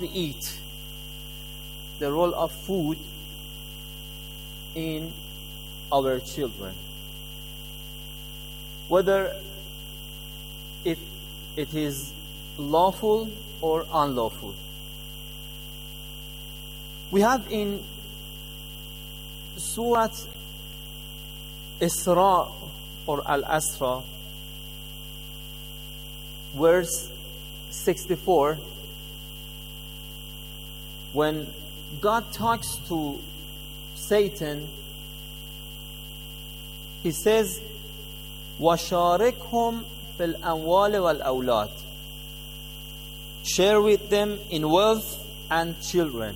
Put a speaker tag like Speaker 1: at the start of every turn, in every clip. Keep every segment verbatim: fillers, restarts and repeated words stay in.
Speaker 1: we eat, the role of food in our children, whether if it is lawful or unlawful. We have in Surah Isra or Al-Asra, verse sixty-four, when God talks to Satan, He says, وَشَارِكْهُمْ فِي الْأَمْوَالِ وَالْأَوْلَادِ, share with them in wealth and children.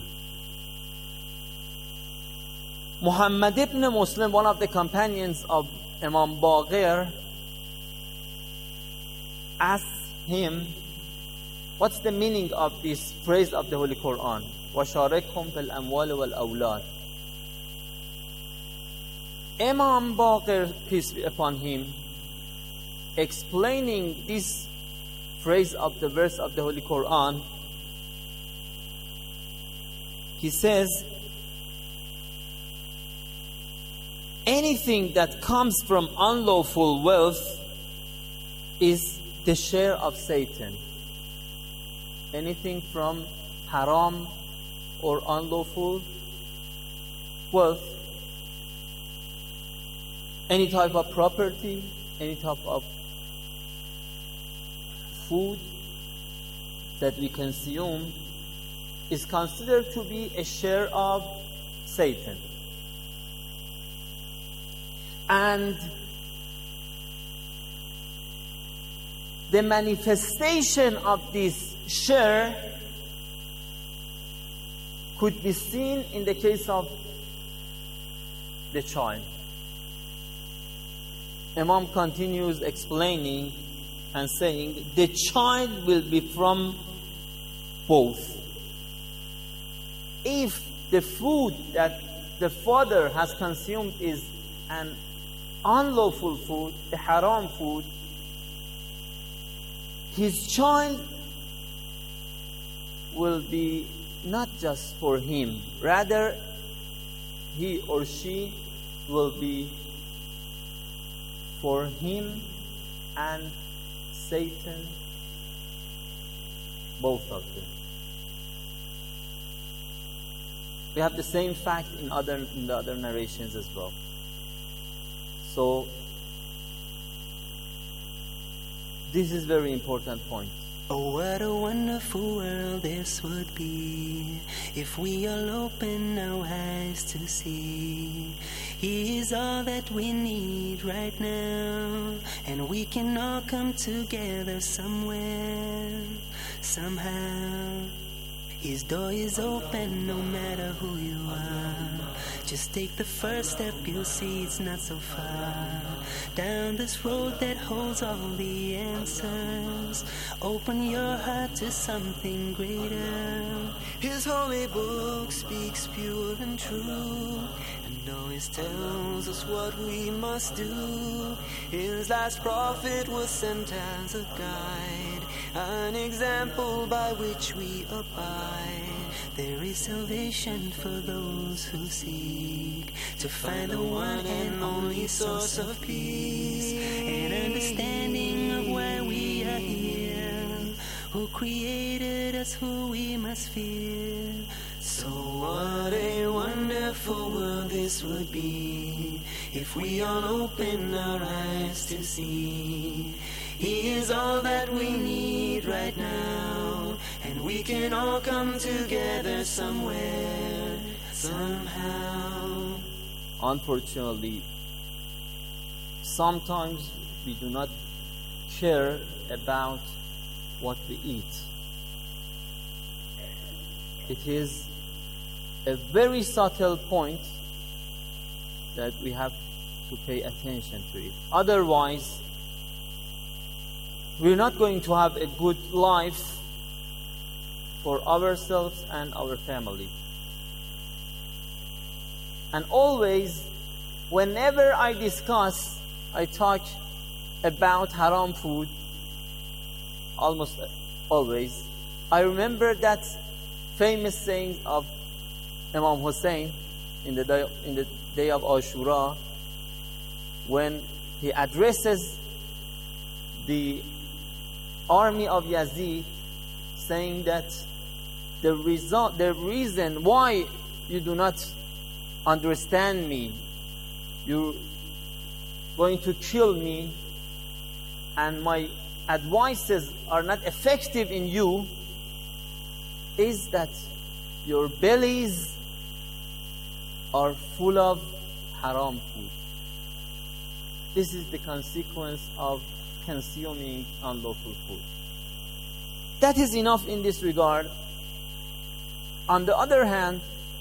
Speaker 1: Muhammad ibn Muslim, one of the companions of Imam Baqir, asked him, what's the meaning of this phrase of the Holy Quran? وَشَارِكْهُمْ فِي الْأَمْوَالِ وَالْأَوْلَادِ. Imam Baqir, peace be upon him, explaining this phrase of the verse of the Holy Quran, he says, anything that comes from unlawful wealth is the share of Satan. Anything from haram or unlawful wealth, any type of property, any type of food that we consume is considered to be a share of Satan. And the manifestation of this share could be seen in the case of the child. Imam continues explaining and saying, the child will be from both. If the food that the father has consumed is an unlawful food, a haram food, his child will be not just for him, rather he or she will be for him and Satan, both of them. We have the same fact in other in the other narrations as well. So this is very important point.
Speaker 2: Oh, what a wonderful world this would be if we all open our eyes to see He is all that we need right now, and we can all come together somewhere, somehow. His door is open no matter who you are. Just take the first step, you'll see it's not so far. Down this road that holds all the answers, open your heart to something greater. His holy book speaks pure and true, and always tells us what we must do. His last prophet was sent as a guide, an example by which we abide. There is salvation for those who seek to find the one and only source of peace, and understanding of why we are here, who created us, who we must fear. So what a wonderful world this would be if we all open our eyes to see He is all that we need right now, and we can all come together somewhere, somehow.
Speaker 1: Unfortunately, sometimes we do not care about what we eat. It is a very subtle point that we have to pay attention to it. Otherwise, we're not going to have a good life for ourselves and our family. And always, whenever I discuss, I talk about haram food, almost always, I remember that famous sayings of Imam Hussein in the day, in the day of Ashura, when he addresses the army of Yazid, saying that the result, the reason why you do not understand me, you're going to kill me, and my advices are not effective in you, is that your bellies are full of haram food. This is the consequence of consuming unlawful food. That is enough in this regard. On the other hand,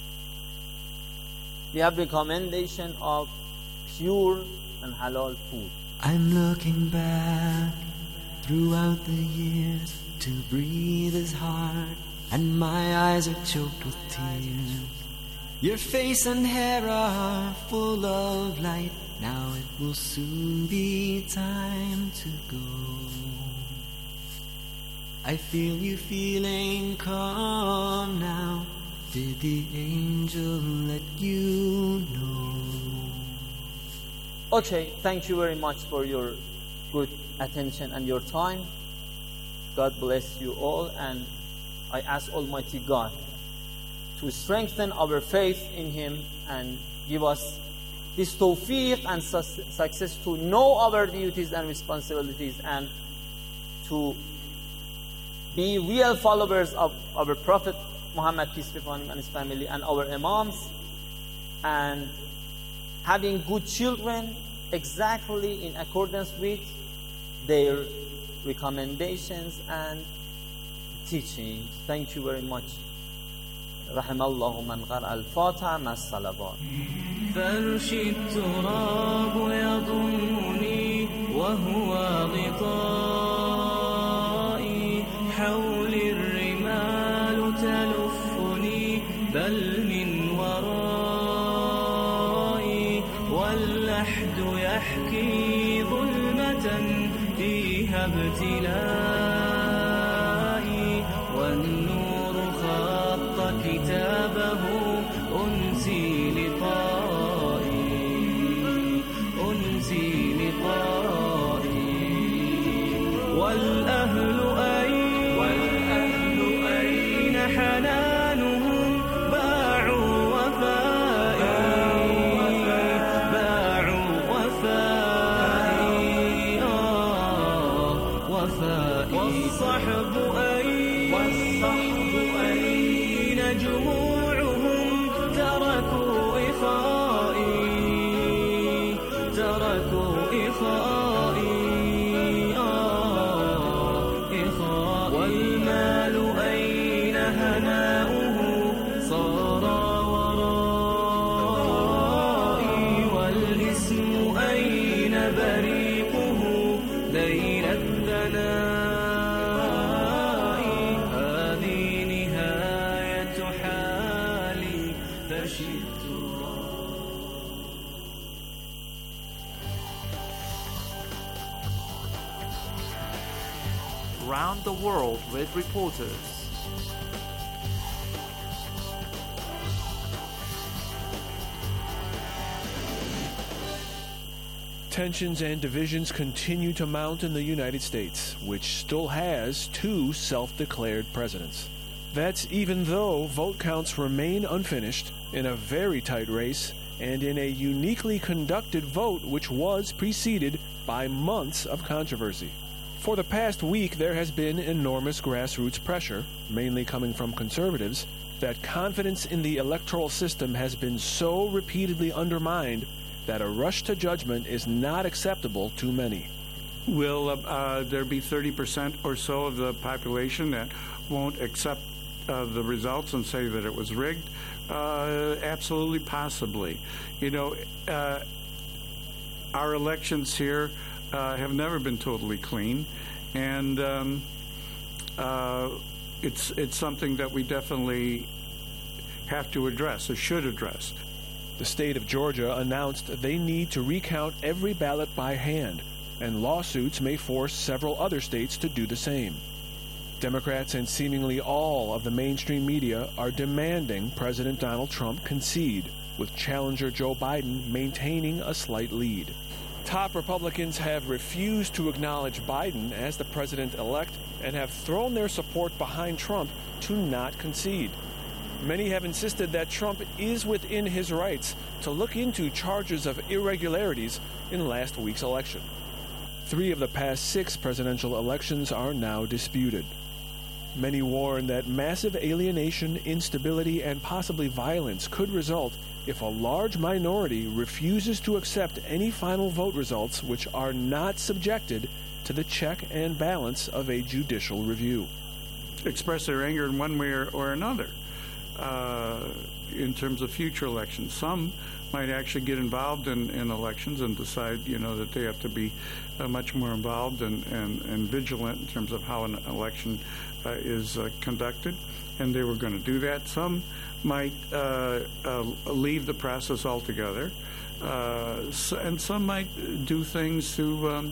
Speaker 1: we have the commendation of pure and halal food.
Speaker 2: I'm looking back throughout the years to breathe is hard, and my eyes are choked with tears. Your face and hair are full of light. Now it will soon be time to go. I feel you feeling calm now. Did the angel let you know?
Speaker 1: Okay, thank you very much for your good attention and your time. God bless you all, and I ask Almighty God to strengthen our faith in Him and give us this tawfiq and su success to know our duties and responsibilities, and to be real followers of our Prophet Muhammad, peace be upon him, and his family, and our Imams, and having good children exactly in accordance with their recommendations and teachings. Thank you very much. رحم الله من قرأ الفاتحة مع الصلوات.
Speaker 2: فرش التراب يضمني وهو غطائي، حول الرمال تلفني بل من ورائي، واللحد يحكي ظلمة فيها ابتلائي، والنور خط كتابه أنسي لقائي، أنسي لقائي، والأهل أين، والأهل أين حنانهم، باعوا وفائي، باعوا وفائي، آه وفائي، والصحب أين، والصحب أين جموعهم، تركوا إخائي، تركوا إخائي، آه إخائي، والمال أين هناؤه، صار ورائي، والاسم أين بريقه، ليل الثناء، هذه نهاية حالي، فشئت.
Speaker 3: Around the world with reporters.
Speaker 4: Tensions and divisions continue to mount in the United States, which still has two self-declared presidents. That's even though vote counts remain unfinished in a very tight race and in a uniquely conducted vote which was preceded by months of controversy. For the past week, there has been enormous grassroots pressure, mainly coming from conservatives, that confidence in the electoral system has been so repeatedly undermined that a rush to judgment is not acceptable to many.
Speaker 5: Will uh, uh, there be thirty percent or so of the population that won't accept uh, the results and say that it was rigged? Uh, absolutely, possibly. You know, uh, our elections here uh, have never been totally clean, and um, uh, it's it's something that we definitely have to address, or should address.
Speaker 4: The state of Georgia announced they need to recount every ballot by hand, and lawsuits may force several other states to do the same. Democrats and seemingly all of the mainstream media are demanding President Donald Trump concede, with challenger Joe Biden maintaining a slight lead. Top Republicans have refused to acknowledge Biden as the president-elect and have thrown their support behind Trump to not concede. Many have insisted that Trump is within his rights to look into charges of irregularities in last week's election. Three of the past six presidential elections are now disputed. Many warn that massive alienation, instability, and possibly violence could result if a large minority refuses to accept any final vote results which are not subjected to the check and balance of a judicial review.
Speaker 5: Express their anger in one way or, or another uh, in terms of future elections. Some might actually get involved in, in elections and decide, you know, that they have to be uh, much more involved and, and, and vigilant in terms of how an election uh, is uh, conducted, and they were going to do that. Some might uh, uh, leave the process altogether, uh, so, and some might do things to um,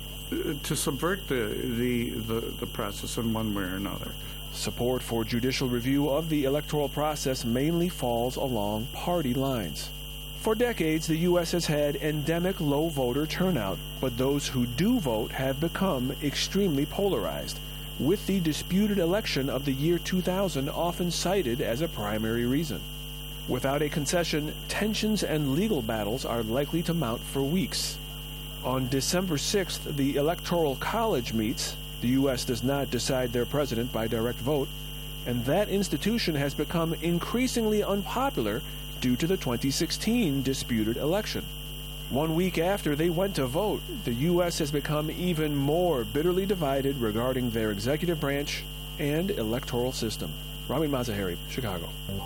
Speaker 5: to subvert the, the the the process in one way or another.
Speaker 4: Support for judicial review of the electoral process mainly falls along party lines. For decades, the U S has had endemic low voter turnout, but those who do vote have become extremely polarized, with the disputed election of the year two thousand often cited as a primary reason. Without a concession, tensions and legal battles are likely to mount for weeks. On December sixth, the Electoral College meets. The U S does not decide their president by direct vote, and that institution has become increasingly unpopular due to the twenty sixteen disputed election. One week after they went to vote, the U S has become even more bitterly divided regarding their executive branch and electoral system. Ramin Mazaheri, Chicago.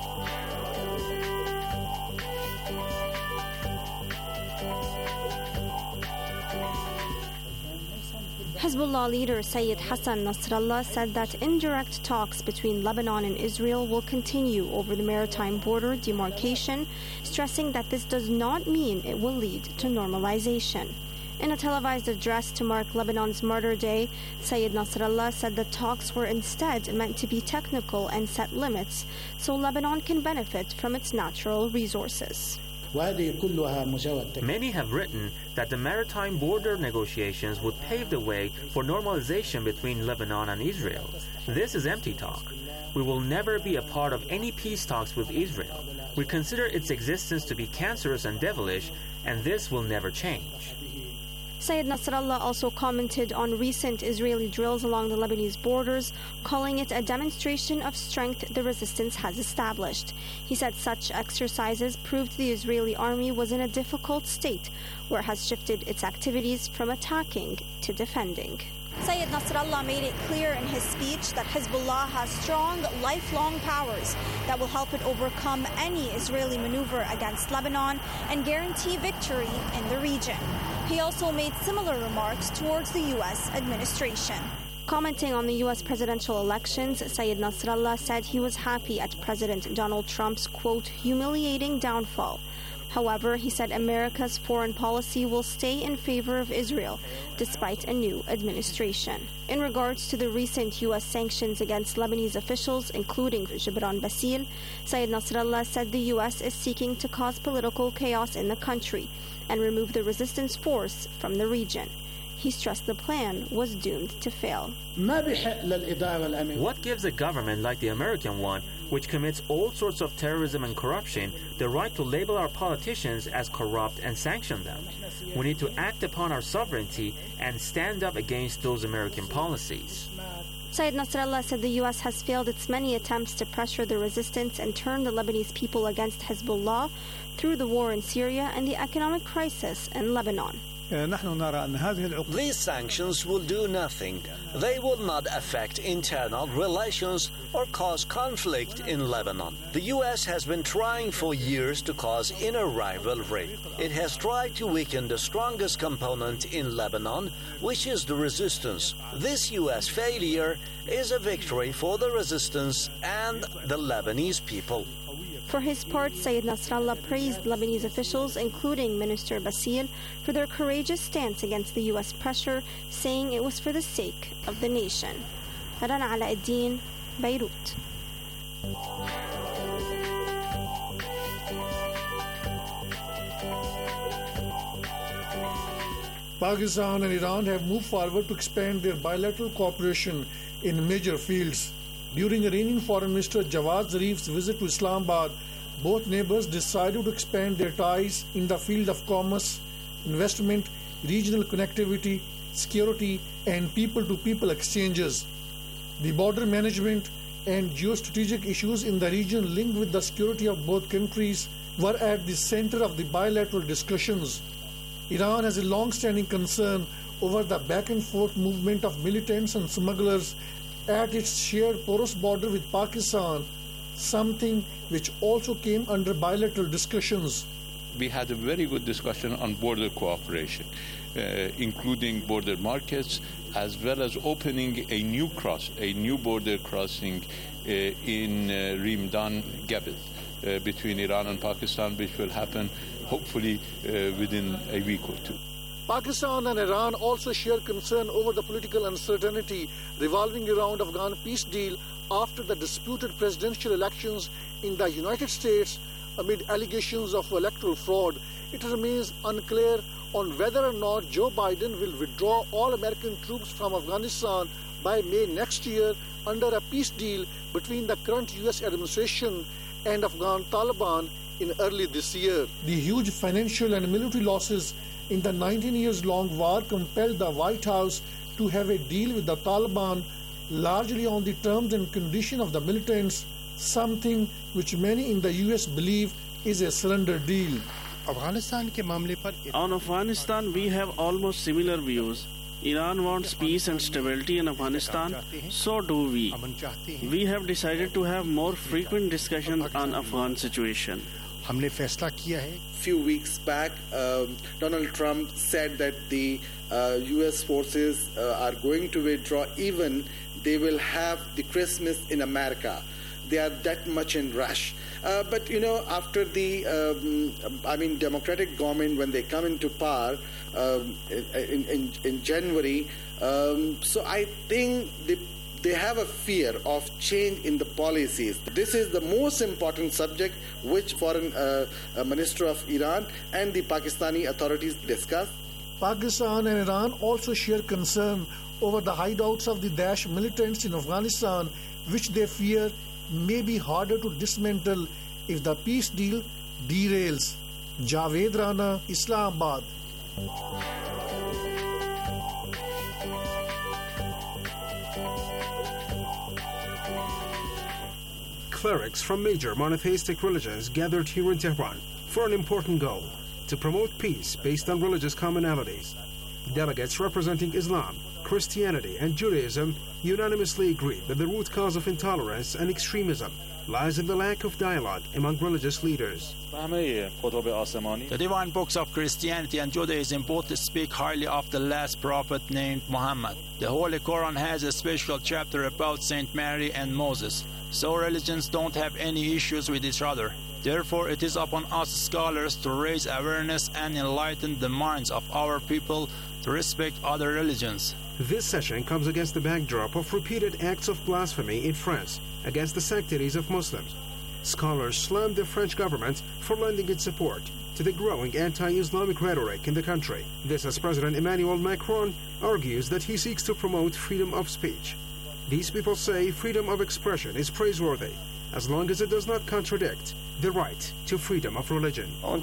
Speaker 6: Hezbollah leader Sayyid Hassan Nasrallah said that indirect talks between Lebanon and Israel will continue over the maritime border demarcation, stressing that this does not mean it will lead to normalization. In a televised address to mark Lebanon's Martyr Day, Sayyid Nasrallah said the talks were instead meant to be technical and set limits so Lebanon can benefit from its natural resources.
Speaker 7: Many have written that the maritime border negotiations would pave the way for normalization between Lebanon and Israel. This is empty talk. We will never be a part of any peace talks with Israel. We consider its existence to be cancerous and devilish, and this will never change.
Speaker 6: Sayyid Nasrallah also commented on recent Israeli drills along the Lebanese borders, calling it a demonstration of strength the resistance has established. He said such exercises proved the Israeli army was in a difficult state, where it has shifted its activities from attacking to defending. Sayyid Nasrallah made it clear in his speech that Hezbollah has strong, lifelong powers that will help it overcome any Israeli maneuver against Lebanon and guarantee victory in the region. He also made similar remarks towards the U S administration. Commenting on the U S presidential elections, Sayyid Nasrallah said he was happy at President Donald Trump's, quote, humiliating downfall. However, he said America's foreign policy will stay in favor of Israel, despite a new administration. In regards to the recent U S sanctions against Lebanese officials, including Gibran Bassil, Sayyid Nasrallah said the U S is seeking to cause political chaos in the country and remove the resistance force from the region. He stressed the plan was doomed to fail.
Speaker 7: What gives a government like the American one, which commits all sorts of terrorism and corruption, the right to label our politicians as corrupt and sanction them? We need to act upon our sovereignty and stand up against those American policies.
Speaker 6: Sayyid Nasrallah said the U S has failed its many attempts to pressure the resistance and turn the Lebanese people against Hezbollah through the war in Syria and the economic crisis in Lebanon.
Speaker 8: These sanctions will do nothing. They will not affect internal relations or cause conflict in Lebanon. The U S has been trying for years to cause inner rivalry. It has tried to weaken the strongest component in Lebanon, which is the resistance. This U S failure is a victory for the resistance and the Lebanese people.
Speaker 6: For his part, Sayyid Nasrallah praised Lebanese officials, including Minister Bassil, for their courageous stance against the U S pressure, saying it was for the sake of the nation. رنا علاء الدين، بيروت.
Speaker 9: Pakistan and Iran have moved forward to expand their bilateral cooperation in major fields. During Iranian Foreign Minister Jawad Zarif's visit to Islamabad, both neighbors decided to expand their ties in the field of commerce, investment, regional connectivity, security, and people-to-people exchanges. The border management and geostrategic issues in the region linked with the security of both countries were at the center of the bilateral discussions. Iran has a long-standing concern over the back-and-forth movement of militants and smugglers at its shared porous border with Pakistan, something which also came under bilateral discussions.
Speaker 10: We had a very good discussion on border cooperation, uh, including border markets, as well as opening a new cross, a new border crossing uh, in uh, Rimdan Gabez uh, between Iran and Pakistan, which will happen hopefully uh, within a week or two.
Speaker 9: Pakistan and Iran also share concern over the political uncertainty revolving around Afghan peace deal after the disputed presidential elections in the United States amid allegations of electoral fraud. It remains unclear on whether or not Joe Biden will withdraw all American troops from Afghanistan by May next year under a peace deal between the current U S administration and Afghan Taliban in early this year. The huge financial and military losses in the nineteen years long war compelled the White House to have a deal with the Taliban largely on the terms and condition of the militants, something which many in the U S believe is a surrender deal.
Speaker 11: On Afghanistan, we have almost similar views. Iran wants peace and stability in Afghanistan, so do we. We have decided to have more frequent discussions on Afghan situation.
Speaker 12: Few weeks back, uh, Donald Trump said that the uh, U S forces uh, are going to withdraw, even they will have the Christmas in America. They are that much in rush. Uh, but, you know, after the, um, I mean, Democratic government, when they come into power um, in, in, in January, um, so I think the They have a fear of change in the policies. This is the most important subject which Foreign uh, Minister of Iran and the Pakistani authorities discuss.
Speaker 9: Pakistan and Iran also share concern over the hideouts of the Daesh militants in Afghanistan, which they fear may be harder to dismantle if the peace deal derails. Javed Rana, Islamabad.
Speaker 13: Clerics from major monotheistic religions gathered here in Tehran for an important goal: to promote peace based on religious commonalities. Delegates representing Islam, Christianity, and Judaism unanimously agreed that the root cause of intolerance and extremism lies in the lack of dialogue among religious leaders.
Speaker 14: The divine books of Christianity and Judaism both speak highly of the last prophet named Muhammad. The Holy Quran has a special chapter about Saint Mary and Moses. So religions don't have any issues with each other. Therefore, it is upon us scholars to raise awareness and enlighten the minds of our people to respect other religions.
Speaker 13: This session comes against the backdrop of repeated acts of blasphemy in France against the sanctities of Muslims. Scholars slammed the French government for lending its support to the growing anti-Islamic rhetoric in the country. This as President Emmanuel Macron argues that he seeks to promote freedom of speech. These people say freedom of expression is praiseworthy as long as it does not contradict the right to freedom of religion.
Speaker 15: What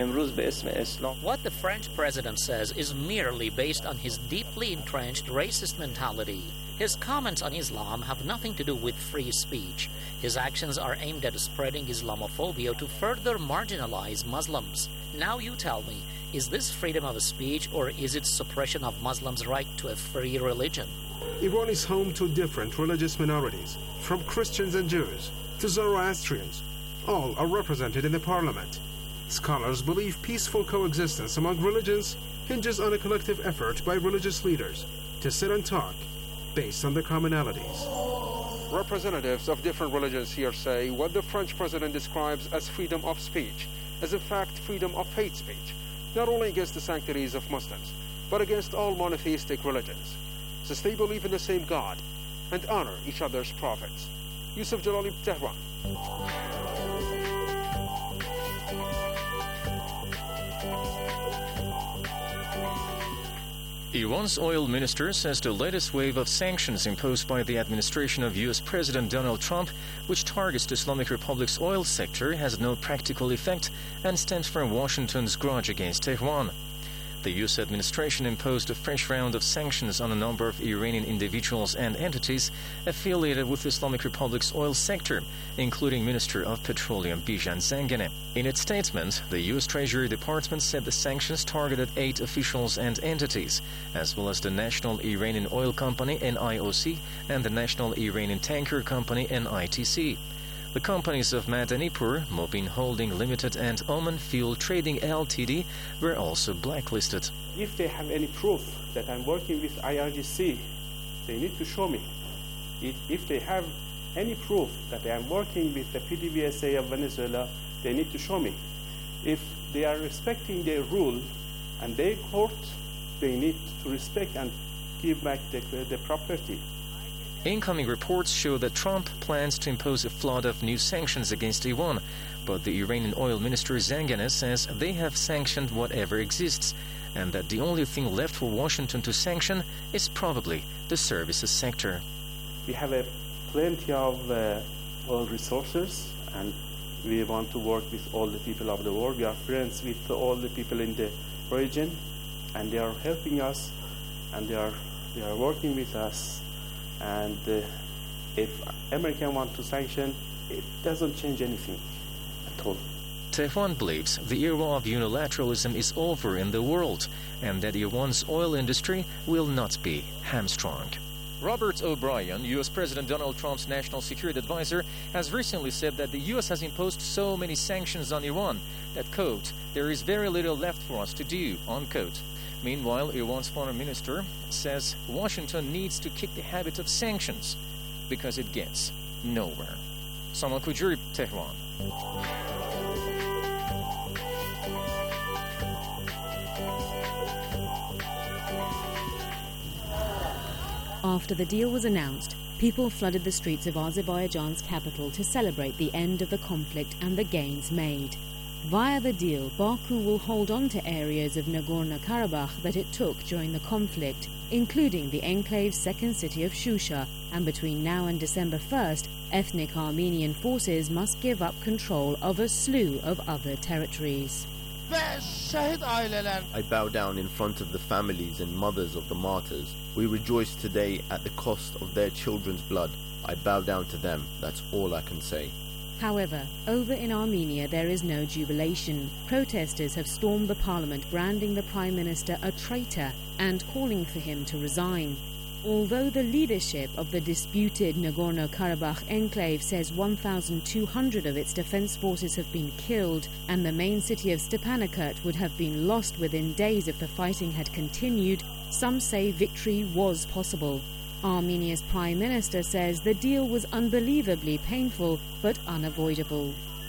Speaker 15: the French president says is merely based on his deeply entrenched racist mentality. His comments on Islam have nothing to do with free speech. His actions are aimed at spreading Islamophobia to further marginalize Muslims. Now you tell me, is this freedom of speech or is it suppression of Muslims' right to a free religion?
Speaker 13: Iran is home to different religious minorities, from Christians and Jews to Zoroastrians. All are represented in the parliament. Scholars believe peaceful coexistence among religions hinges on a collective effort by religious leaders to sit and talk based on their commonalities. Representatives of different religions here say what the French president describes as freedom of speech is in fact freedom of hate speech, not only against the sanctities of Muslims, but against all monotheistic religions. Since they believe in the same God, and honor each other's prophets. Yusuf Jalali, Tehran.
Speaker 16: Iran's oil minister says the latest wave of sanctions imposed by the administration of U S President Donald Trump, which targets the Islamic Republic's oil sector, has no practical effect and stems from Washington's grudge against Tehran. The U S administration imposed a fresh round of sanctions on a number of Iranian individuals and entities affiliated with the Islamic Republic's oil sector, including Minister of Petroleum Bijan Zanganeh. In its statement, the U S Treasury Department said the sanctions targeted eight officials and entities, as well as the National Iranian Oil Company N I O C and the National Iranian Tanker Company N I T C. The companies of Madanipur, Mobin Holding Limited and Oman Fuel Trading L T D were also blacklisted.
Speaker 17: If they have any proof that I'm working with I R G C, they need to show me. If they have any proof that I am working with the P D V S A of Venezuela, they need to show me. If they are respecting their rule and their court, they need to respect and give back the, the property.
Speaker 16: Incoming reports show that Trump plans to impose a flood of new sanctions against Iran, but the Iranian oil minister Zanganeh says they have sanctioned whatever exists, and that the only thing left for Washington to sanction is probably the services sector.
Speaker 17: We have a plenty of uh, oil resources, and we want to work with all the people of the world. We are friends with all the people in the region, and they are helping us, and they are they are working with us. And uh, if America wants to sanction, it doesn't change anything at all.
Speaker 16: Tehran believes the era of unilateralism is over in the world and that Iran's oil industry will not be hamstrung. Robert O'Brien, U S President Donald Trump's national security advisor, has recently said that the U S has imposed so many sanctions on Iran that, quote, there is very little left for us to do, unquote. Meanwhile, Iran's foreign minister says Washington needs to kick the habit of sanctions because it gets nowhere. Samal Kujuri, Tehran.
Speaker 18: After the deal was announced, people flooded the streets of Azerbaijan's capital to celebrate the end of the conflict and the gains made. Via the deal, Baku will hold on to areas of Nagorno-Karabakh that it took during the conflict, including the enclave's second city of Shusha, and between now and December first, ethnic Armenian forces must give up control of a slew of other territories.
Speaker 19: I bow down in front of the families and mothers of the martyrs. We rejoice today at the cost of their children's blood. I bow down to them, that's all I can say.
Speaker 18: However, over in Armenia there is no jubilation. Protesters have stormed the parliament, branding the Prime Minister a traitor and calling for him to resign. Although the leadership of the disputed Nagorno-Karabakh enclave says one thousand two hundred of its defense forces have been killed and the main city of Stepanakert would have been lost within days if the fighting had continued, some say victory was possible. Armenia's Prime Minister says the deal was unbelievably painful but unavoidable.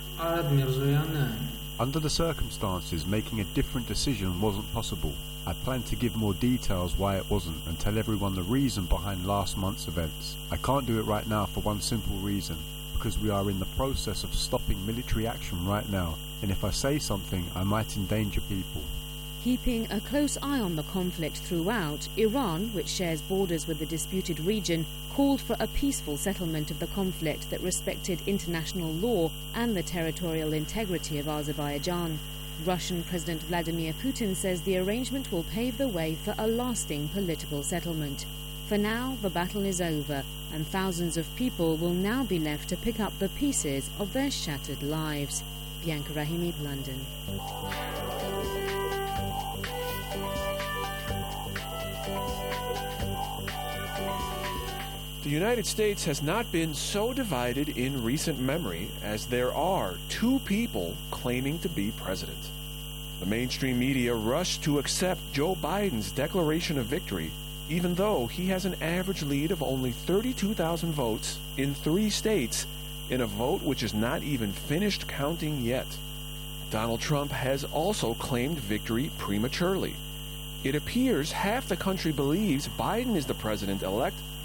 Speaker 20: Under the circumstances, making a different decision wasn't possible. I plan to give more details why it wasn't and tell everyone the reason behind last month's events. I can't do it right now for one simple reason, because we are in the process of stopping military action right now, and if I say something, I might endanger people.
Speaker 18: Keeping a close eye on the conflict throughout, Iran, which shares borders with the disputed region, called for a peaceful settlement of the conflict that respected international law and the territorial integrity of Azerbaijan. Russian President Vladimir Putin says the arrangement will pave the way for a lasting political settlement. For now, the battle is over, and thousands of people will now be left to pick up the pieces of their shattered lives. Bianca Rahimi, London.
Speaker 4: The United States has not been so divided in recent memory as there are two people claiming to be president. The mainstream media rushed to accept Joe Biden's declaration of victory, even though he has an average lead of only thirty-two thousand votes in three states, in a vote which is not even finished counting yet. Donald Trump has also claimed victory prematurely. It appears half the country believes Biden is the president-elect,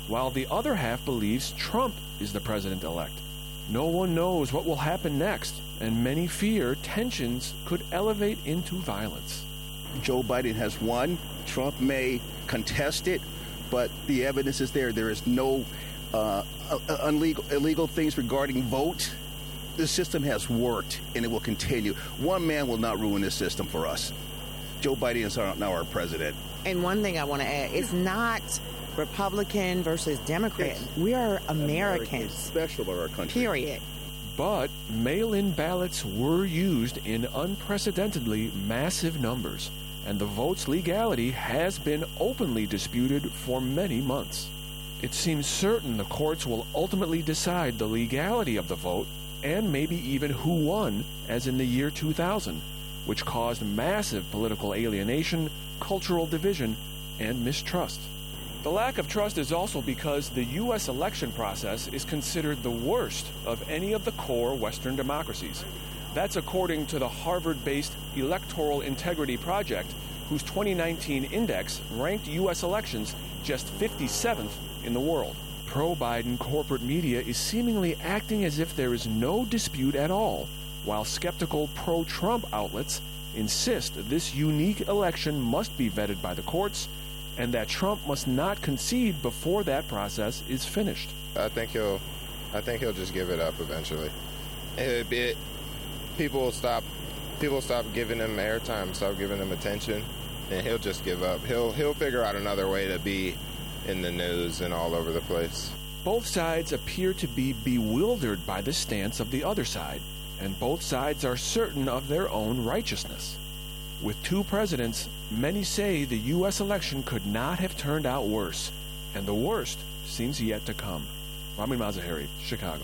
Speaker 4: while the other half believes Trump is the president-elect. No one knows what will happen next, and many fear tensions could elevate into violence.
Speaker 21: Joe Biden has won. Trump may contest it, but the evidence is there. There is no uh, illegal, illegal things regarding vote. The system has worked, and it will continue. One man will not ruin this system for us. Joe Biden is our, now our president.
Speaker 22: And one thing I want to add, it's not Republican versus Democrat. Yes. We are Americans.
Speaker 21: Americans. Special about our country.
Speaker 22: Period.
Speaker 4: But mail-in ballots were used in unprecedentedly massive numbers, and the vote's legality has been openly disputed for many months. It seems certain the courts will ultimately decide the legality of the vote, and maybe even who won, as in the year two thousand, which caused massive political alienation, cultural division, and mistrust. The lack of trust is also because the U S election process is considered the worst of any of the core Western democracies. That's according to the Harvard-based Electoral Integrity Project, whose twenty nineteen index ranked U S elections just fifty-seventh in the world. Pro-Biden corporate media is seemingly acting as if there is no dispute at all, while skeptical pro-Trump outlets insist this unique election must be vetted by the courts and that Trump must not concede before that process is finished.
Speaker 23: I think he'll, I think he'll just give it up eventually. It, it, people will stop, people will stop giving him airtime, stop giving him attention, and he'll just give up. He'll, he'll figure out another way to be in the news and all over the place.
Speaker 4: Both sides appear to be bewildered by the stance of the other side, and both sides are certain of their own righteousness. With two presidents, many say the U S election could not have turned out worse, and the worst seems yet to come. Ramin Mazaheri, Chicago.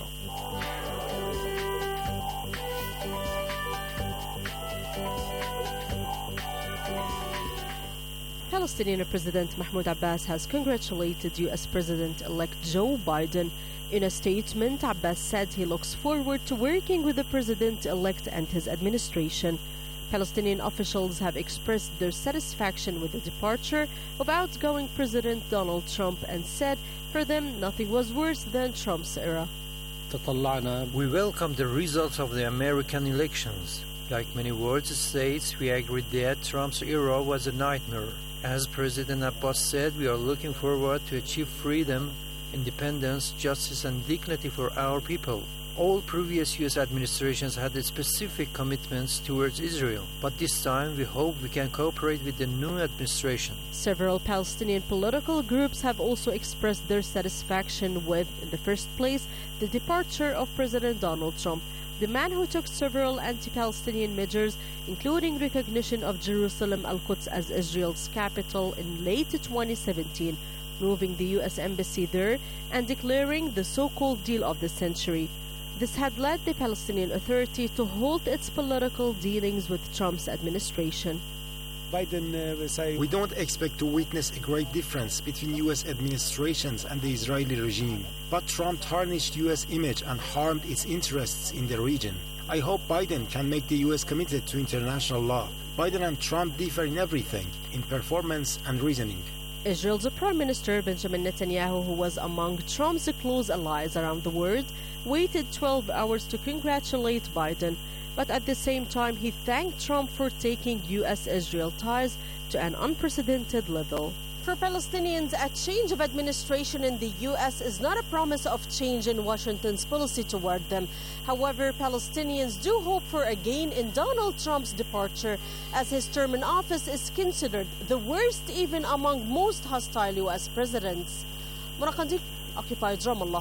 Speaker 24: Palestinian President Mahmoud Abbas has congratulated U S President-elect Joe Biden. In a statement, Abbas said he looks forward to working with the President-elect and his administration. Palestinian officials have expressed their satisfaction with the departure of outgoing President Donald Trump and said for them nothing was worse than Trump's era.
Speaker 25: We welcome the results of the American elections. Like many world states, we agree that Trump's era was a nightmare. As President Abbas said, we are looking forward to achieve freedom, independence, justice, and dignity for our people. All previous U S administrations had specific commitments towards Israel, but this time we hope we can cooperate with the new administration.
Speaker 24: Several Palestinian political groups have also expressed their satisfaction with, in the first place, the departure of President Donald Trump, the man who took several anti-Palestinian measures, including recognition of Jerusalem Al-Quds as Israel's capital in late twenty seventeen, moving the U S embassy there, and declaring the so-called deal of the century. This had led the Palestinian Authority to halt its political dealings with Trump's administration.
Speaker 26: Biden, uh, we don't expect to witness a great difference between U S administrations and the Israeli regime, but Trump tarnished U S image and harmed its interests in the region. I hope Biden can make the U S committed to international law. Biden and Trump differ in everything, in performance and reasoning.
Speaker 24: Israel's Prime Minister Benjamin Netanyahu, who was among Trump's close allies around the world, waited twelve hours to congratulate Biden, but at the same time he thanked Trump for taking U S Israel ties to an unprecedented level. For Palestinians, a change of administration in the U S is not a promise of change in Washington's policy toward them. However, Palestinians do hope for a gain in Donald Trump's departure, as his term in office is considered the worst even among most hostile U S presidents. Murakandi, Occupied Ramallah.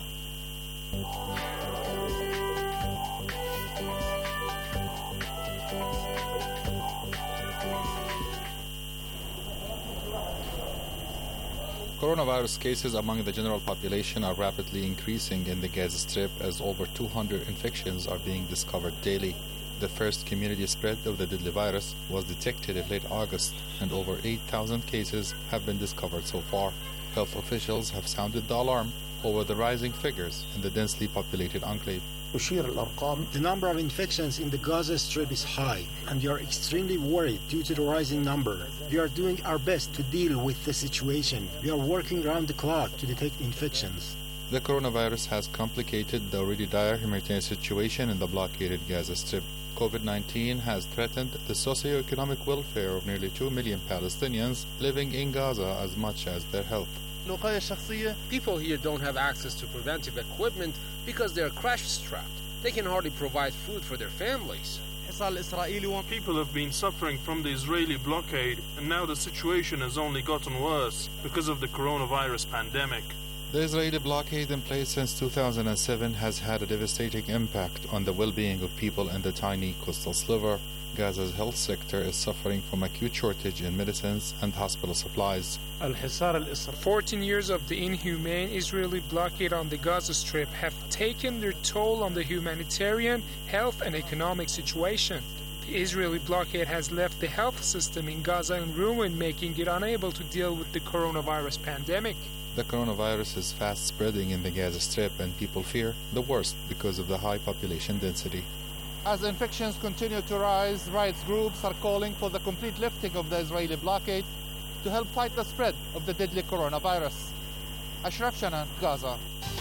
Speaker 27: Coronavirus cases among the general population are rapidly increasing in the Gaza Strip as over two hundred infections are being discovered daily. The first community spread of the deadly virus was detected in late August, and over eight thousand cases have been discovered so far. Health officials have sounded the alarm over the rising figures in the densely populated enclave.
Speaker 26: The number of infections in the Gaza Strip is high, and we are extremely worried due to the rising number. We are doing our best to deal with the situation. We are working around the clock to detect infections.
Speaker 27: The coronavirus has complicated the already dire humanitarian situation in the blockaded Gaza Strip. COVID nineteen has threatened the socio-economic welfare of nearly two million Palestinians living in Gaza as much as their health.
Speaker 1: People here don't have access to preventive equipment because they are crash-strapped. They can hardly provide food for their families.
Speaker 2: People have been suffering from the Israeli blockade, and now the situation has only gotten worse because of the coronavirus pandemic.
Speaker 27: The Israeli blockade in place since two thousand seven has had a devastating impact on the well-being of people in the tiny coastal sliver. Gaza's health sector is suffering from acute shortage in medicines and hospital supplies.
Speaker 3: fourteen years of the inhumane Israeli blockade on the Gaza Strip have taken their toll on the humanitarian, health, and economic situation. The Israeli blockade has left the health system in Gaza in ruin, making it unable to deal with the coronavirus pandemic.
Speaker 27: The coronavirus is fast spreading in the Gaza Strip, and people fear the worst because of the high population density.
Speaker 5: As infections continue to rise, rights groups are calling for the complete lifting of the Israeli blockade to help fight the spread of the deadly coronavirus. Ashraf Shanan, Gaza.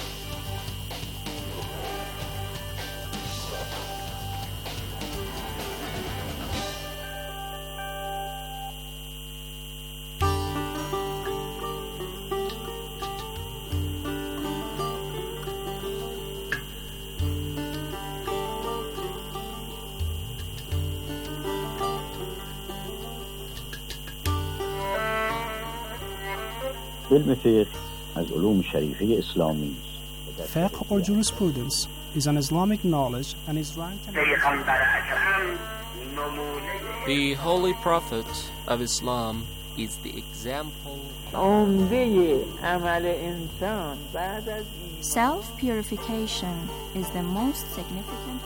Speaker 6: Fiqh or jurisprudence is an Islamic knowledge and is ranked.
Speaker 7: The Holy Prophet of Islam is the example.
Speaker 8: Self-purification is the most significant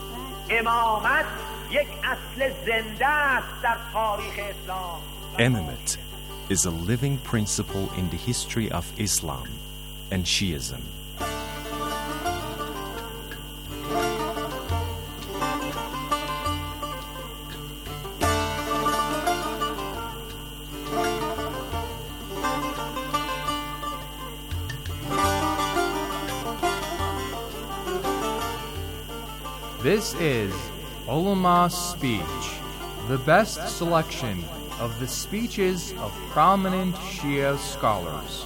Speaker 28: Imamate is a living principle in the history of Islam and Shiism.
Speaker 29: This is Ulama's Speech, the best selection of the speeches of prominent Shia scholars.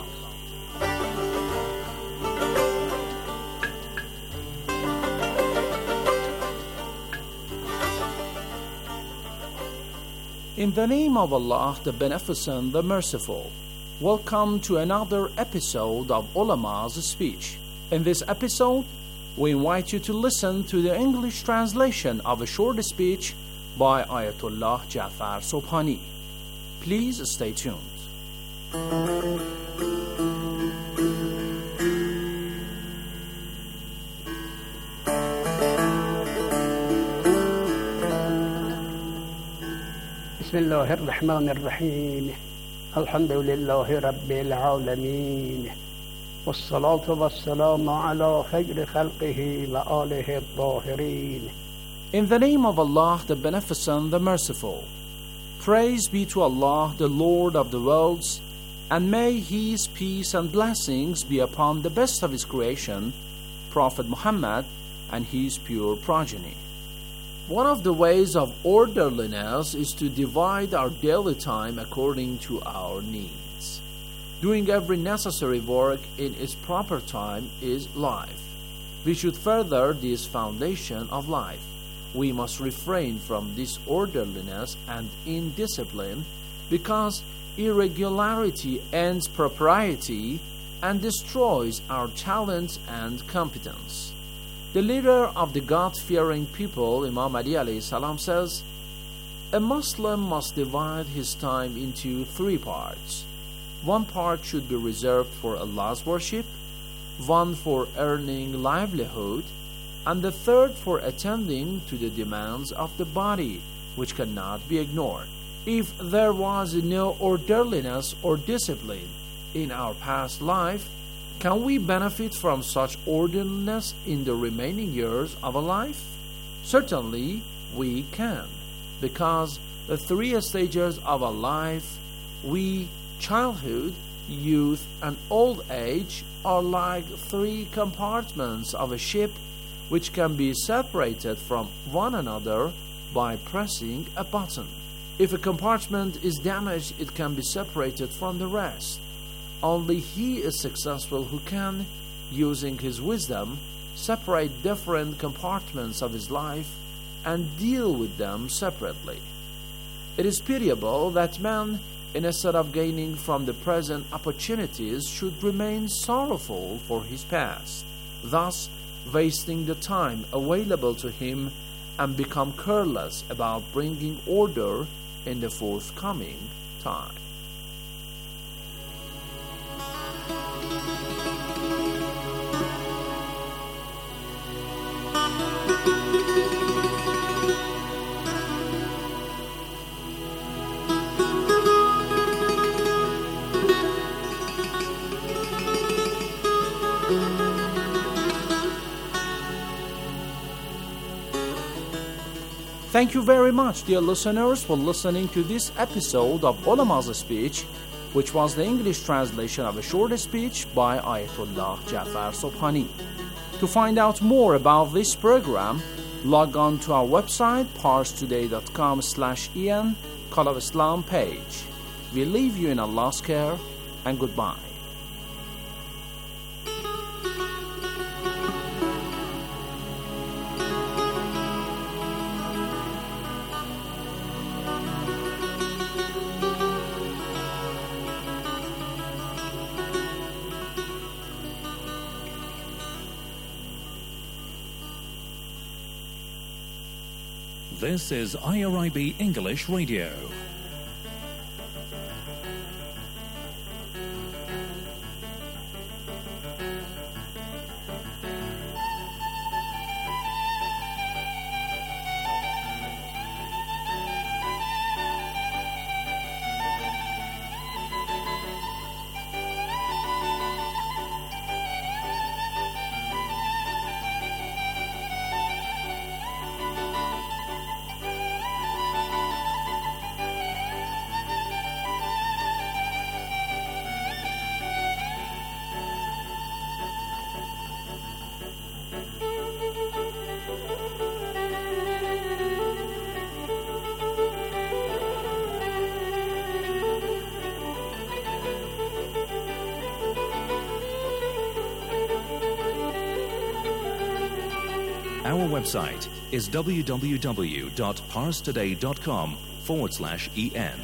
Speaker 30: In the name of Allah, the Beneficent, the Merciful, welcome to another episode of Ulama's Speech. In this episode, we invite you to listen to the English translation of a short speech by Ayatollah Ja'far Sobhani. Please stay tuned.
Speaker 31: بسم الله الرحمن الرحيم الحمد لله رب العالمين والصلاة والسلام على خير خلقه وآله الطاهرين.
Speaker 30: In the name of Allah, the Beneficent, the Merciful, praise be to Allah, the Lord of the worlds, and may His peace and blessings be upon the best of His creation, Prophet Muhammad, and his pure progeny. One of the ways of orderliness is to divide our daily time according to our needs. Doing every necessary work in its proper time is life. We should further this foundation of life. We must refrain from disorderliness and indiscipline because irregularity ends propriety and destroys our talent and competence. The leader of the God-fearing people, Imam Ali alayhi salam, says, a Muslim must divide his time into three parts. One part should be reserved for Allah's worship, one for earning livelihood, and the third for attending to the demands of the body, which cannot be ignored. If there was no orderliness or discipline in our past life, Can we benefit from such orderliness in the remaining years of our life? Certainly we can, because the three stages of our life, we, childhood, youth, and old age, are like three compartments of a ship which can be separated from one another by pressing a button. If a compartment is damaged, it can be separated from the rest. Only he is successful who can, using his wisdom, separate different compartments of his life and deal with them separately. It is pitiable that man, instead of gaining from the present opportunities, should remain sorrowful for his past, thus wasting the time available to him and become careless about bringing order in the forthcoming time. Thank you very much, dear listeners, for listening to this episode of Ulama's Speech, which was the English translation of a short speech by Ayatollah Jafar Sobhani. To find out more about this program, log on to our website, parstoday.com slash en, Call of Islam page. We leave you in Allah's care, and goodbye.
Speaker 9: This is I R I B English Radio. Our website is www.parstoday.com forward slash en.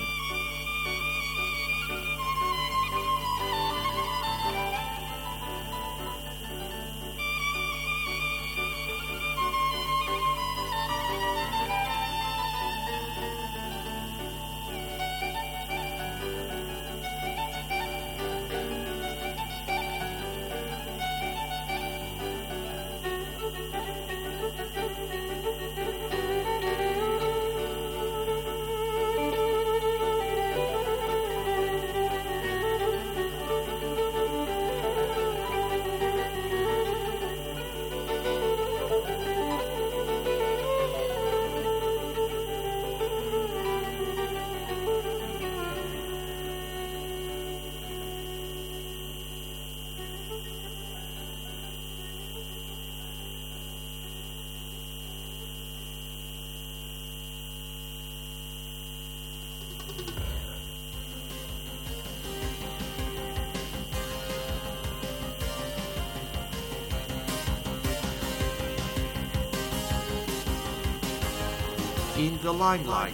Speaker 30: In the limelight.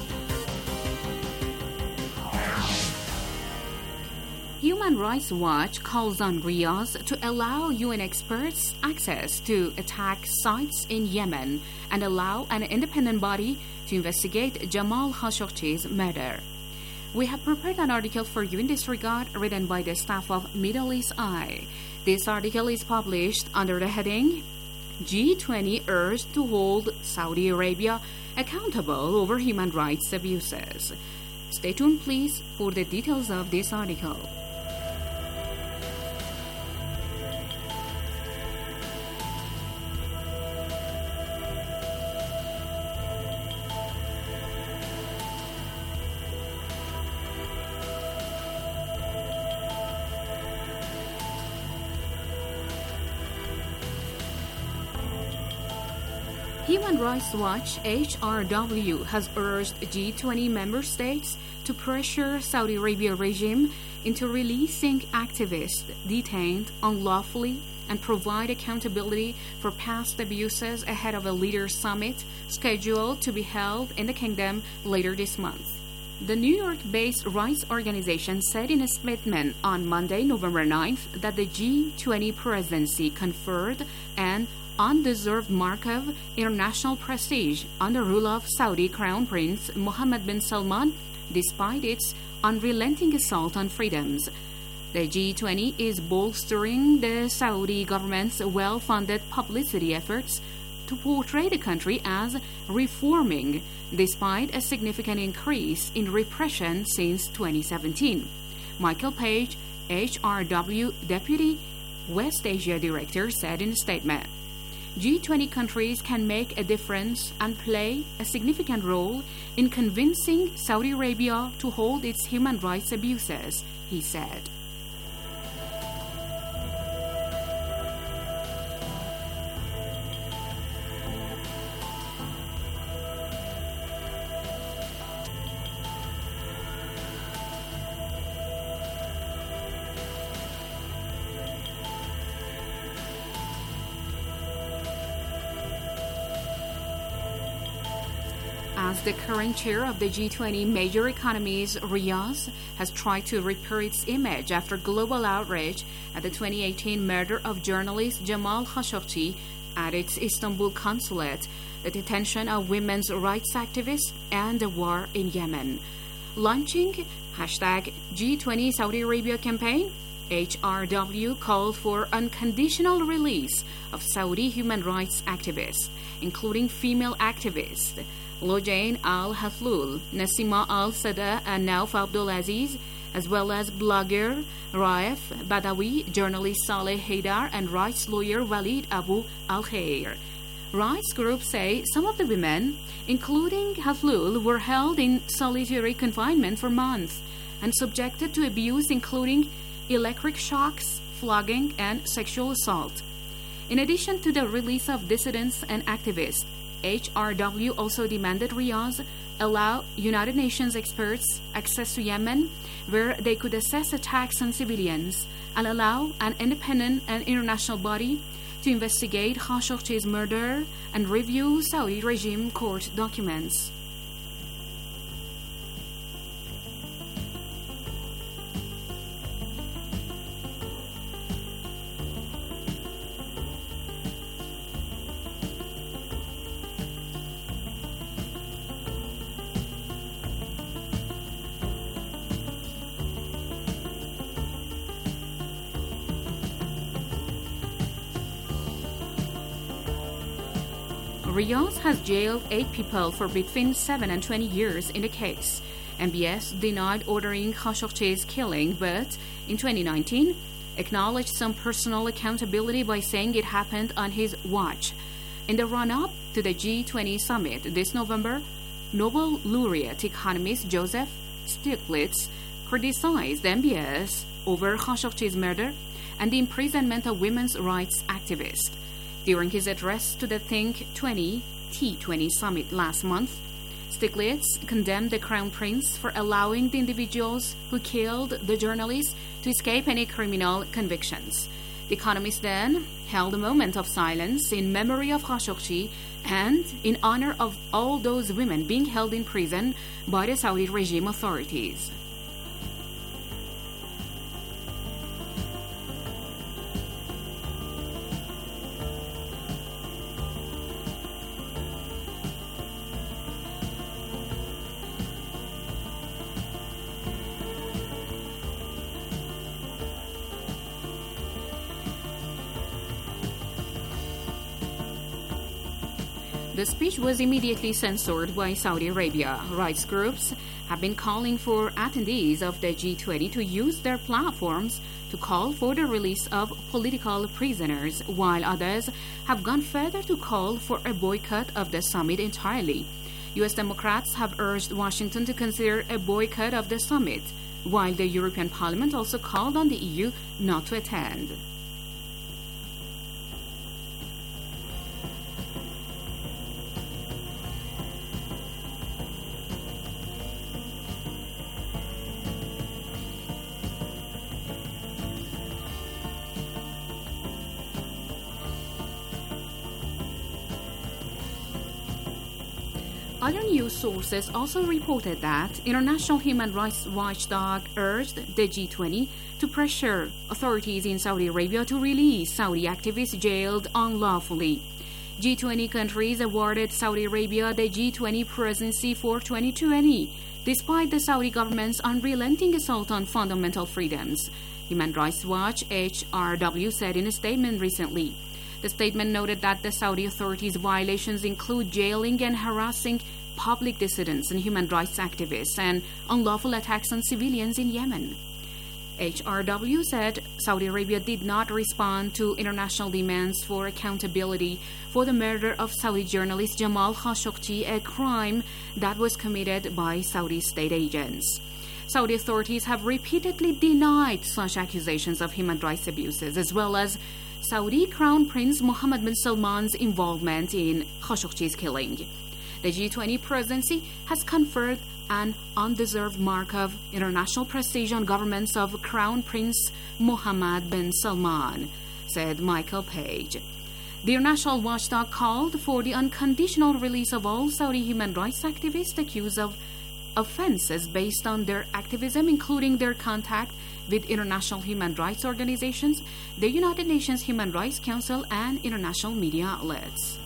Speaker 18: Human Rights Watch calls on Riyadh to allow U N experts access to attack sites in Yemen and allow an independent body to investigate Jamal Khashoggi's murder. We have prepared an article for you in this regard, written by the staff of Middle East Eye. This article is published under the heading G twenty urged to hold Saudi Arabia accountable over human rights abuses. Stay tuned, please, for the details of this article.
Speaker 10: Human Rights Watch H R W has urged G twenty member states to pressure Saudi Arabia regime into releasing activists detained unlawfully and provide accountability for past abuses ahead of a leaders' summit scheduled to be held in the kingdom later this month. The New York-based rights organization said in a statement on Monday, November ninth, that the G twenty presidency conferred an undeserved mark of international prestige on the rule of Saudi Crown Prince Mohammed bin Salman, despite its unrelenting assault on freedoms. The G twenty is bolstering the Saudi government's well-funded publicity efforts to portray the country as reforming, despite a significant increase in repression since twenty seventeen. Michael Page, H R W Deputy West Asia Director, said in a statement, G twenty countries can make a difference and play a significant role in convincing Saudi Arabia to hold its human rights abuses, he said. As the current chair of the G twenty major economies, Riyadh has tried to repair its image after global outrage at the twenty eighteen murder of journalist Jamal Khashoggi at its Istanbul consulate, the detention of women's rights activists, and the war in Yemen. Launching hashtag G twenty Saudi Arabia campaign, H R W called for unconditional release of Saudi human rights activists, including female activists Lojain al-Hathlul, Nasima al-Sada, and Nauf Abdulaziz, as well as blogger Raif Badawi, journalist Saleh Haidar, and rights lawyer Walid Abu al-Khair. Rights groups say some of the women, including Hathlul, were held in solitary confinement for months and subjected to abuse including electric shocks, flogging, and sexual assault. In addition to the release of dissidents and activists, H R W also demanded Riyadh allow United Nations experts access to Yemen, where they could assess attacks on civilians, and allow an independent and international body to investigate Khashoggi's murder and review Saudi regime court documents. Riyadh has jailed eight people for between seven and twenty years in the case. M B S denied ordering Khashoggi's killing, but in twenty nineteen acknowledged some personal accountability by saying it happened on his watch. In the run-up to the G twenty summit this November, Nobel laureate economist Joseph Stiglitz criticized M B S over Khashoggi's murder and the imprisonment of women's rights activists. During his address to the Think twenty T twenty summit last month, Stiglitz condemned the Crown Prince for allowing the individuals who killed the journalists to escape any criminal convictions. The economist then held a moment of silence in memory of Khashoggi and in honor of all those women being held in prison by the Saudi regime authorities. The speech was immediately censored by Saudi Arabia. Rights groups have been calling for attendees of the G twenty to use their platforms to call for the release of political prisoners, while others have gone further to call for a boycott of the summit entirely. U S Democrats have urged Washington to consider a boycott of the summit, while the European Parliament also called on the E U not to attend. Other news sources also reported that international human rights watchdog urged the G twenty to pressure authorities in Saudi Arabia to release Saudi activists jailed unlawfully. G twenty countries awarded Saudi Arabia the G twenty presidency for twenty twenty, despite the Saudi government's unrelenting assault on fundamental freedoms, Human Rights Watch H R W said in a statement recently. The statement noted that the Saudi authorities' violations include jailing and harassing public dissidents and human rights activists and unlawful attacks on civilians in Yemen. H R W said Saudi Arabia did not respond to international demands for accountability for the murder of Saudi journalist Jamal Khashoggi, a crime that was committed by Saudi state agents. Saudi authorities have repeatedly denied such accusations of human rights abuses, as well as Saudi Crown Prince Mohammed bin Salman's involvement in Khashoggi's killing. The G twenty presidency has conferred an undeserved mark of international prestige on governments of Crown Prince Mohammed bin Salman, said Michael Page. The international watchdog called for the unconditional release of all Saudi human rights activists accused of offenses based on their activism, including their contact with international human rights organizations, the United Nations Human Rights Council, and international media outlets.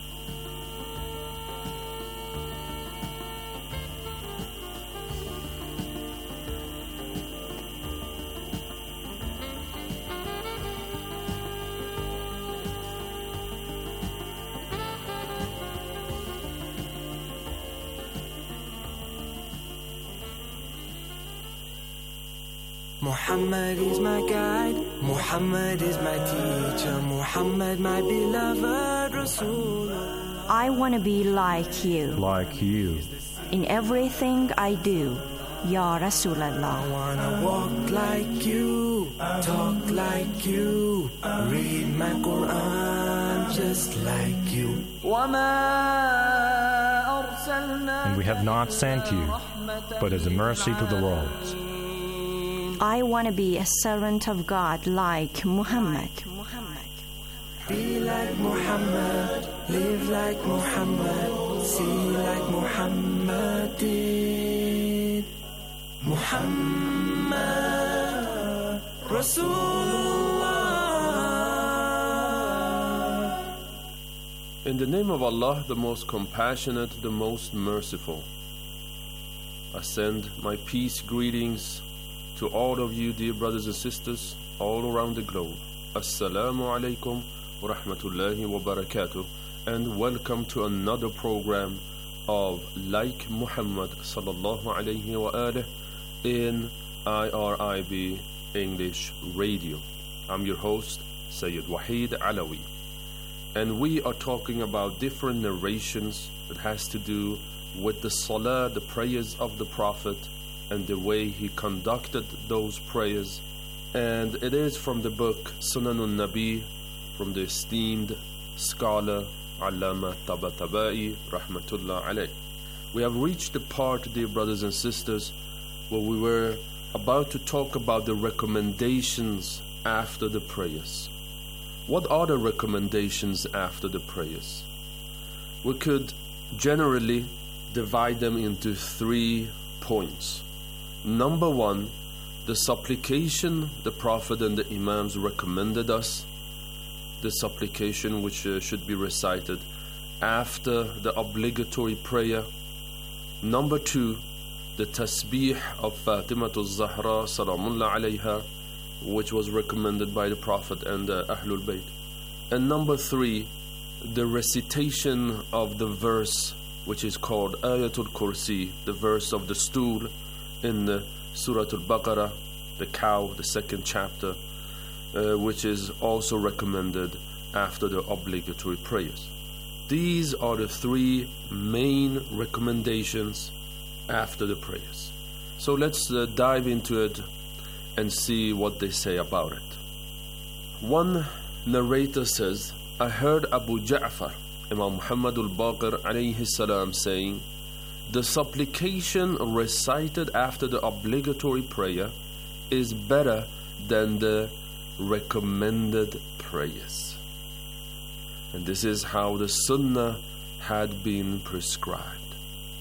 Speaker 11: Muhammad is my guide, Muhammad is my teacher, Muhammad my beloved Rasulullah.
Speaker 8: I want to be like you.
Speaker 12: Like you.
Speaker 8: In everything I do, Ya Rasulallah.
Speaker 11: I want to walk like you, talk like you, read my Quran just like you.
Speaker 12: And we have not sent you, but as a mercy to the worlds.
Speaker 8: I want to be a servant of God like Muhammad.
Speaker 11: Be like Muhammad, live like Muhammad, see like Muhammad did. Muhammad Rasulullah.
Speaker 1: In the name of Allah, the most compassionate, the most merciful, I send my peace greetings to all of you, dear brothers and sisters, all around the globe. Assalamu alaikum wa rahmatullahi wa barakatuh, and welcome to another program of Like Muhammad sallallahu alayhi wa alihi in I R I B English Radio. I'm your host, Sayyid Wahid Alawi, and we are talking about different narrations that has to do with the salah, the prayers of the Prophet, and the way he conducted those prayers. And it is from the book Sunanun Nabi, from the esteemed scholar Allama Tabatabai Rahmatullah alayh. We have reached the part, dear brothers and sisters, where we were about to talk about the recommendations after the prayers. What are the recommendations after the prayers? We could generally divide them into three points. Number one, the supplication the Prophet and the Imams recommended us, the supplication which uh, should be recited after the obligatory prayer. Number two, the tasbih of Fatimatul Zahra Salamullah alayha, which was recommended by the Prophet and uh, Ahlul Bayt. And number three, the recitation of the verse which is called Ayatul Kursi, the verse of the stool in the Surah Al-Baqarah, the cow, the second chapter, uh, which is also recommended after the obligatory prayers. These are the three main recommendations after the prayers. So let's uh, dive into it and see what they say about it. One narrator says, I heard Abu Ja'far, Imam Muhammad al-Baqir alayhi salam, saying, the supplication recited after the obligatory prayer is better than the recommended prayers. And this is how the Sunnah had been prescribed.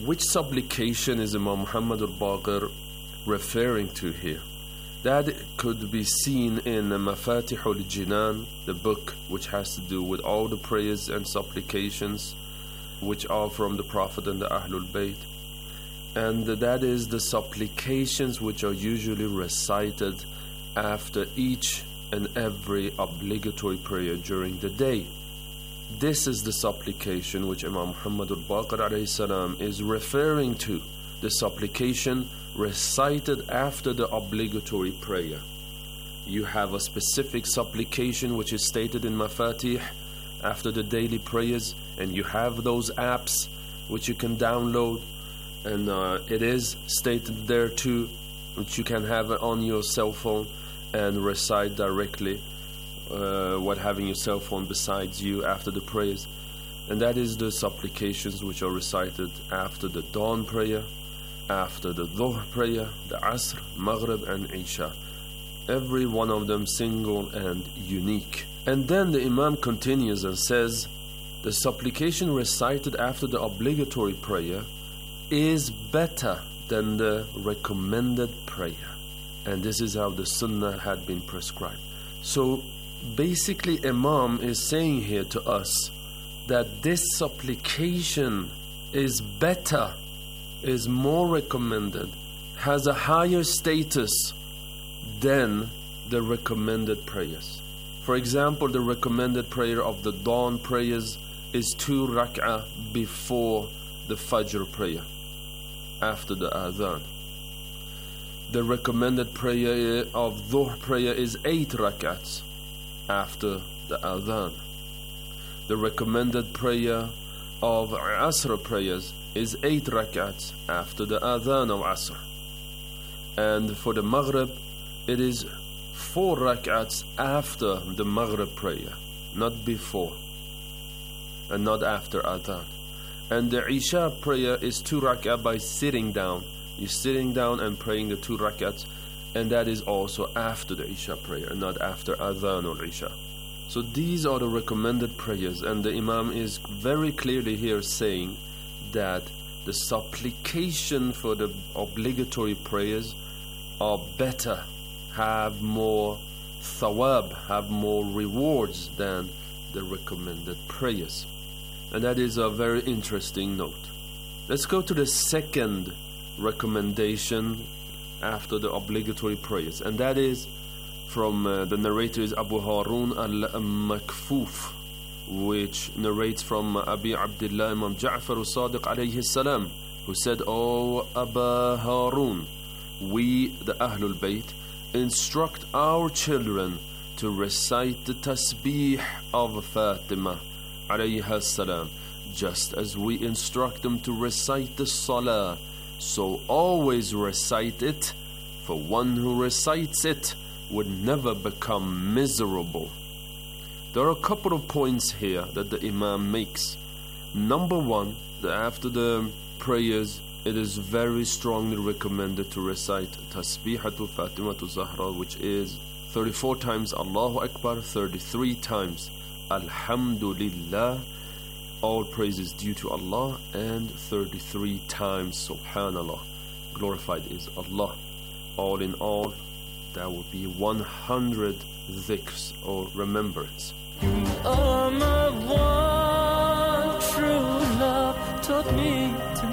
Speaker 1: which supplication is Imam Muhammad al-Baqir referring to here? That could be seen in Mafatih al-Jinan, the book which has to do with all the prayers and supplications which are from the Prophet and the Ahlul Bayt. And that is the supplications which are usually recited after each and every obligatory prayer during the day. This is the supplication which Imam Muhammad al-Baqir alayhi salam is referring to, the supplication recited after the obligatory prayer. You have a specific supplication which is stated in Mafatih after the daily prayers, and you have those apps which you can download, and uh, it is stated there too, which you can have on your cell phone and recite directly uh, what having your cell phone besides you after the prayers. And that is the supplications which are recited after the dawn prayer, after the Dhuhr prayer, the Asr, Maghrib and Isha. Every one of them single and unique. And then the Imam continues and says, the supplication recited after the obligatory prayer is better than the recommended prayer. And this is how the Sunnah had been prescribed. So basically Imam is saying here to us that this supplication is better, is more recommended, has a higher status than the recommended prayers. For example, the recommended prayer of the dawn prayers is two rak'ah before the Fajr prayer, after the Adhan. The recommended prayer of Dhuhr prayer is eight rak'ats after the Adhan. The recommended prayer of Asr prayers is eight rak'ats after the Adhan of Asr. And for the Maghrib, it is four rak'ats after the Maghrib prayer, not before, and not after Adhan. And the Isha prayer is two rak'at by sitting down. You're sitting down and praying the two rak'ats, and that is also after the Isha prayer, not after Adhan or Isha. So these are the recommended prayers, and the Imam is very clearly here saying that the supplication for the obligatory prayers are better, have more thawab, have more rewards than the recommended prayers. And that is a very interesting note. Let's go to the second recommendation after the obligatory prayers, and that is from uh, the narrator is Abu Harun al-Makfuf, which narrates from Abi Abdullah Imam Ja'far al-Sadiq alayhi salam, who said, "O Aba Harun, we, the Ahlul Bayt, instruct our children to recite the tasbih of Fatima alayhi salam, just as we instruct them to recite the salah. So always recite it, for one who recites it would never become miserable." There are a couple of points here that the Imam makes. Number one, that after the prayers, it is very strongly recommended to recite Tasbihatu Fatimatu Zahra, which is thirty-four times Allahu Akbar, thirty-three times Alhamdulillah, all praise is due to Allah, and thirty-three times Subhanallah, glorified is Allah. All in all, that would be one hundred dhikrs or remembrance.
Speaker 11: You are my one true love, taught me to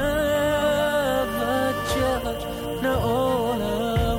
Speaker 11: never judge. Now all I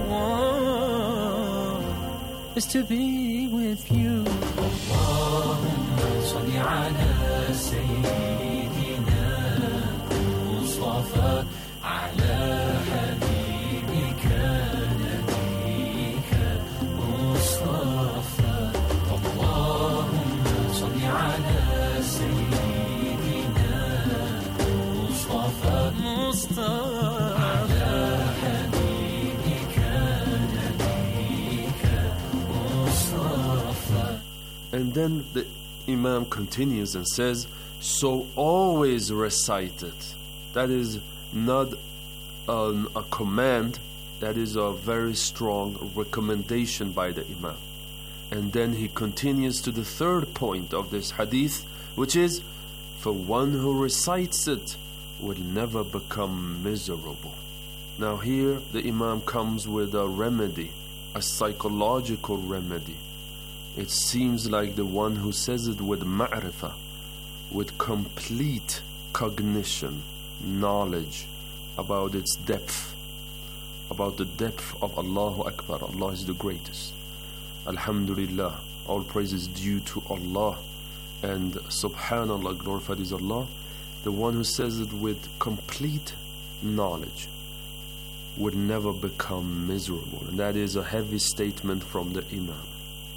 Speaker 11: want is to be with you. Allahumma salli ala sayyidina Mustafa ala habibika nabiyika Mustafa. Allahumma salli ala sayyidina Mustafa Mustafa ala habibika nabiyika Mustafa.
Speaker 1: And then the Imam continues and says, so always recite it. That is not um, a command, that is a very strong recommendation by the Imam. And then he continues to the third point of this hadith, which is, for one who recites it will never become miserable. Now here the Imam comes with a remedy, a psychological remedy. It seems like the one who says it with ma'rifah, with complete cognition, knowledge about its depth, about the depth of Allahu Akbar. Allah is the greatest. Alhamdulillah, all praise is due to Allah, and Subhanallah, glorified is Allah. The one who says it with complete knowledge would never become miserable, and that is a heavy statement from the Imam.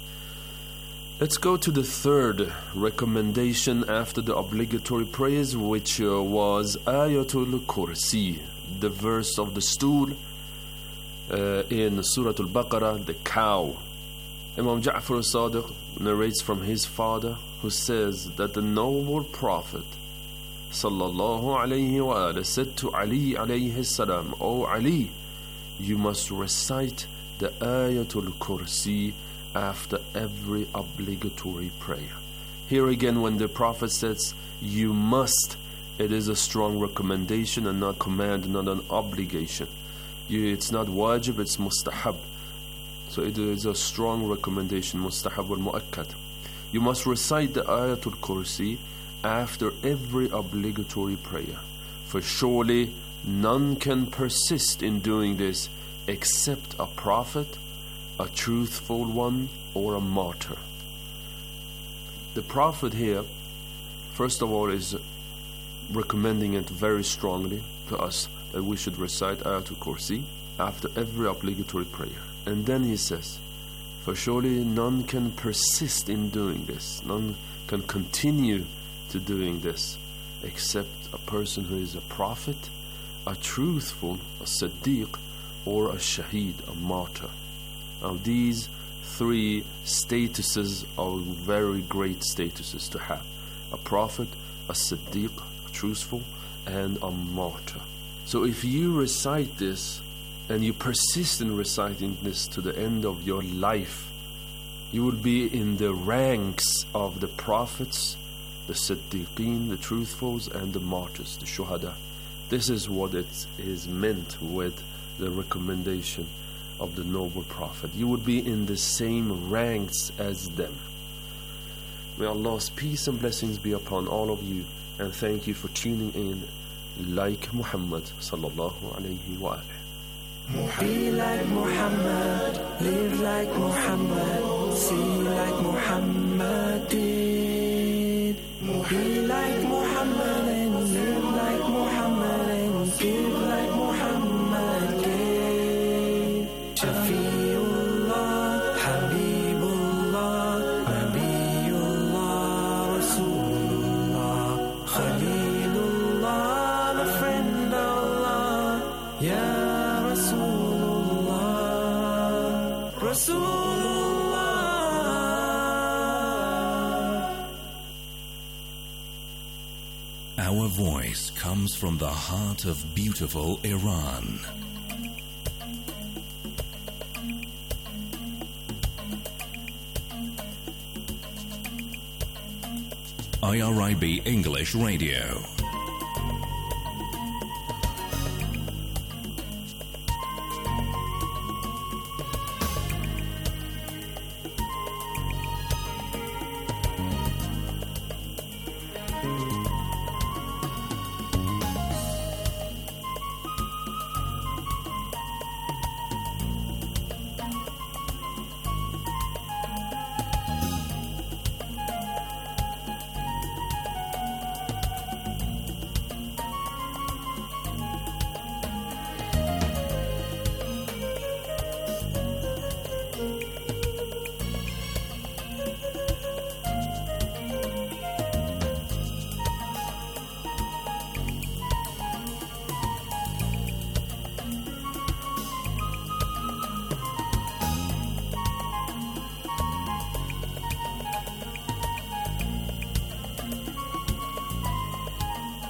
Speaker 1: Let's go to the third recommendation after the obligatory prayers, which uh, was Ayatul Kursi, the verse of the stool uh, in Surah Al-Baqarah, the cow. Imam Ja'far al-Sadiq narrates from his father, who says that the noble Prophet sallallahu alayhi wa sallam said to Ali alayhi salam, O Ali, you must recite the Ayatul Kursi after every obligatory prayer. Here again, when the Prophet says you must, it is a strong recommendation and not command, not an obligation. You, it's not wajib, it's mustahab. So it is a strong recommendation, mustahab al-mu'akkad. You must recite the Ayatul Kursi after every obligatory prayer, for surely none can persist in doing this except a prophet, a truthful one, or a martyr. The Prophet here, first of all, is recommending it very strongly to us that we should recite Ayatul Kursi after every obligatory prayer. And then he says, for surely none can persist in doing this, none can continue to doing this except a person who is a prophet, a truthful, a Siddiq, or a Shaheed, a martyr. Now these three statuses are very great statuses to have: a prophet, a Siddiq, a truthful, and a martyr. So if you recite this and you persist in reciting this to the end of your life, you will be in the ranks of the prophets, the Siddiqeen, the truthfuls, and the martyrs, the Shuhada. This is what it is meant with the recommendation of the noble Prophet. You would be in the same ranks as them. May Allah's peace and blessings be upon all of you, and thank you for tuning in like Muhammad sallallahu alayhi wa alihi.
Speaker 11: Be like Muhammad, live like Muhammad, see like Muhammad did. Be like Muhammad and live like Muhammad and give like Muhammad gave. Shafiullah, Habibullah, Nabiullah, Rasulullah, Khalilullah, the friend of Allah, Ya Rasulullah, Rasulullah.
Speaker 9: Our voice comes from the heart of beautiful Iran. I R I B English Radio.